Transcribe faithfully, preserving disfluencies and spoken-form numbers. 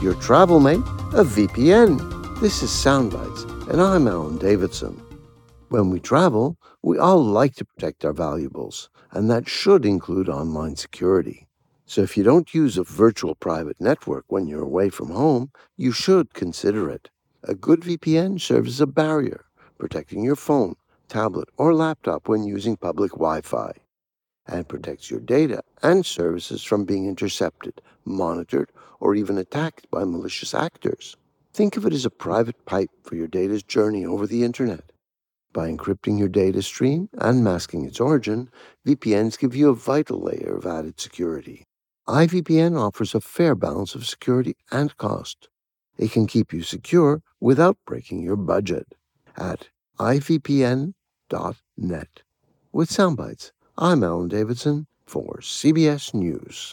your travel mate, a V P N. This is Soundbites, and I'm Alan Davidson. When we travel, we all like to protect our valuables, and that should include online security. So if you don't use a virtual private network when you're away from home, you should consider it. A good V P N serves as a barrier, protecting your phone, tablet, or laptop when using public Wi-Fi, and protects your data and services from being intercepted, monitored, or even attacked by malicious actors. Think of it as a private pipe for your data's journey over the internet. By encrypting your data stream and masking its origin, V P Ns give you a vital layer of added security. i V P N offers a fair balance of security and cost. It can keep you secure without breaking your budget. At i V P N dot net. With Soundbites, I'm Alan Davidson for C B S News.